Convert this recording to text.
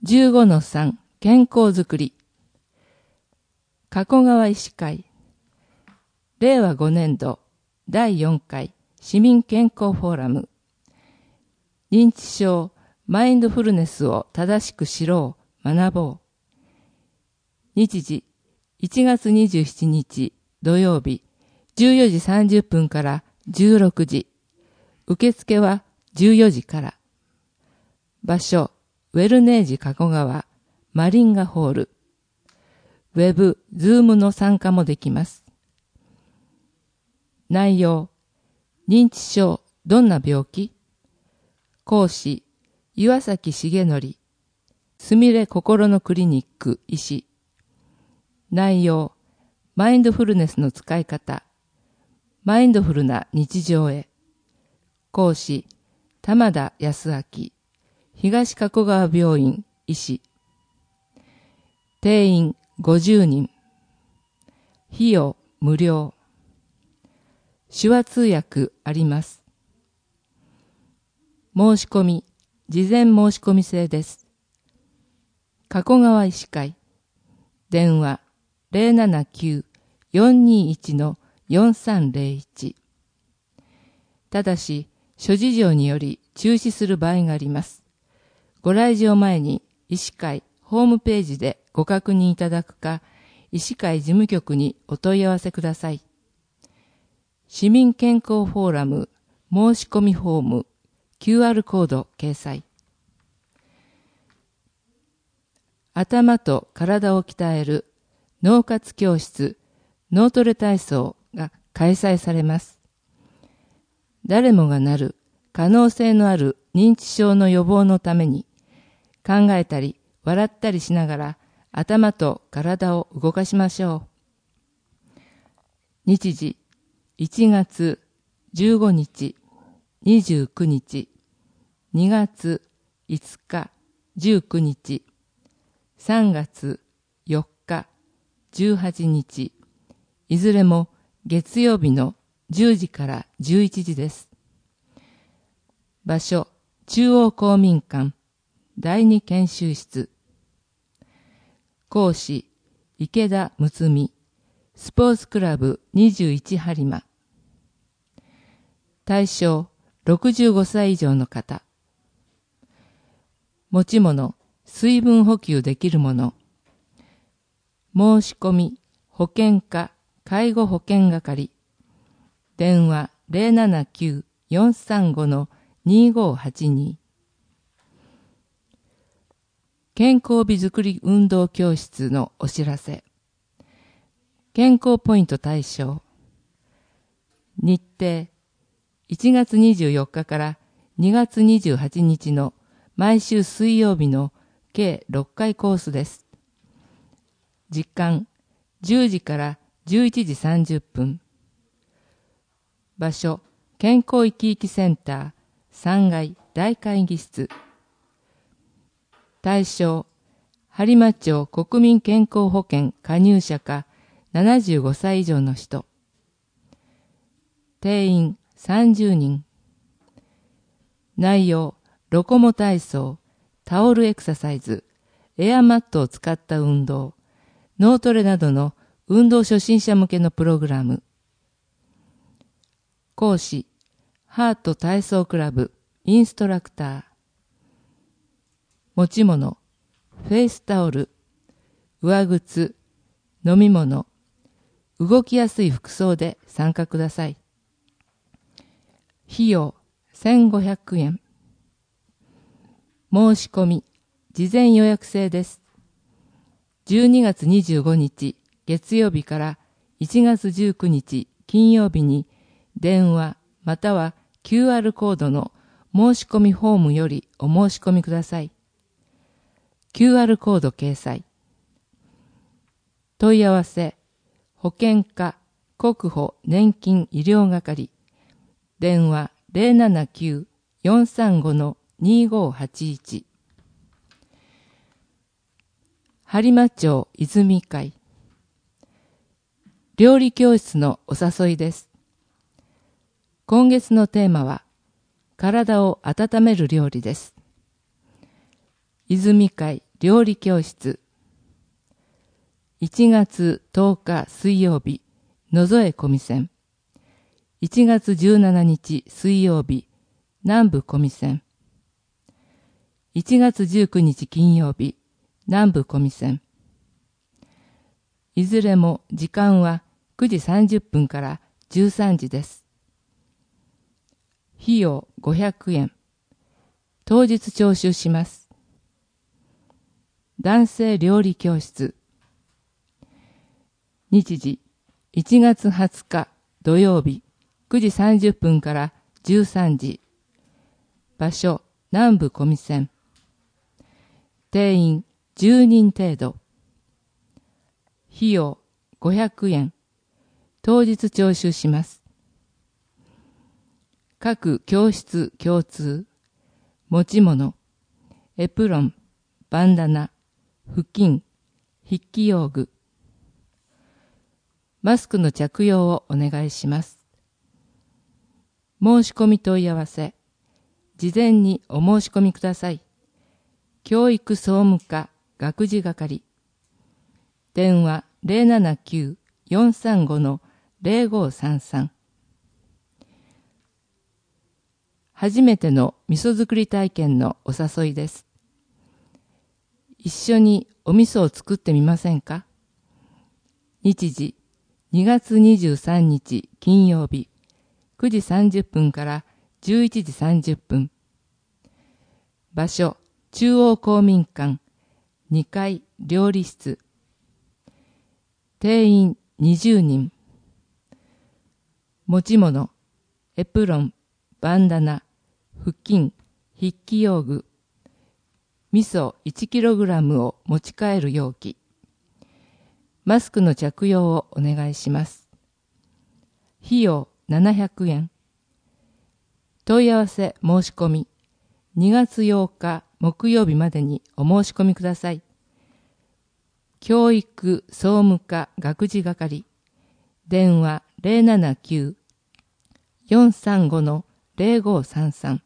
15-3 健康づくり。加古川医師会。令和5年度第4回市民健康フォーラム。認知症、マインドフルネスを正しく知ろう、学ぼう。日時、1月27日土曜日、14時30分から16時。受付は14時から。場所、ウェルネージ加古川、マリンガホール。ウェブ、ズームの参加もできます。内容、認知症、どんな病気？講師、岩崎重則、すみれ心のクリニック医師。内容、マインドフルネスの使い方、マインドフルな日常へ。講師、玉田康明、東加古川病院医師。定員50人。費用無料。手話通訳あります。申し込み、事前申し込み制です。加古川医師会。電話079-421-4301。ただし、諸事情により中止する場合があります。ご来場前に医師会ホームページでご確認いただくか、医師会事務局にお問い合わせください。市民健康フォーラム申し込みフォーム QR コード掲載。頭と体を鍛える脳活教室脳トレ体操が開催されます。誰もがなる可能性のある認知症の予防のために考えたり笑ったりしながら頭と体を動かしましょう。日時1月15日、29日、2月5日、19日、3月4日、18日、いずれも月曜日の10時から11時です。場所、中央公民館、第二研修室。講師、池田睦美、スポーツクラブ21播磨。対象、65歳以上の方。持ち物、水分補給できるもの。申し込み、保健課、介護保険係。電話079-435-2582。健康美づくり運動教室のお知らせ。健康ポイント対象。日程、1月24日から2月28日の毎週水曜日の計6回コースです。時間、10時から11時30分。場所、健康生き生きセンター3階大会議室。対象、播磨町国民健康保険加入者か75歳以上の人。定員30人。内容、ロコモ体操、タオルエクササイズ、エアマットを使った運動、脳トレなどの運動初心者向けのプログラム。講師、ハート体操クラブ、インストラクター。持ち物、フェイスタオル、上靴、飲み物、動きやすい服装で参加ください。費用、1500円。申し込み、事前予約制です。12月25日月曜日から1月19日金曜日に電話または QR コードの申し込みフォームよりお申し込みください。QR コード掲載。問い合わせ、保険課国保年金医療係。電話079-435-2581。播磨町泉会。料理教室のお誘いです。今月のテーマは、体を温める料理です。泉会料理教室。1月10日水曜日、野添小見線。1月17日水曜日、南部小見線。1月19日金曜日、南部小見線。いずれも時間は9時30分から13時です。費用500円。当日徴収します。男性料理教室。日時1月20日土曜日9時30分から13時。場所南部小見線。定員10人程度。費用500円。当日徴収します。各教室共通。持ち物、エプロン、バンダナ、布巾、筆記用具。マスクの着用をお願いします。申し込み問い合わせ。事前にお申し込みください。教育総務課学事係。電話079-435-0533。初めての味噌作り体験のお誘いです。一緒にお味噌を作ってみませんか？日時2月23日金曜日9時30分から11時30分。場所中央公民館2階料理室。定員20人。持ち物エプロン、バンダナ、布巾、筆記用具。味噌 1kg を持ち帰る容器。マスクの着用をお願いします。費用700円。問い合わせ申し込み2月8日木曜日までにお申し込みください。教育総務課学事係。電話079-435-0533。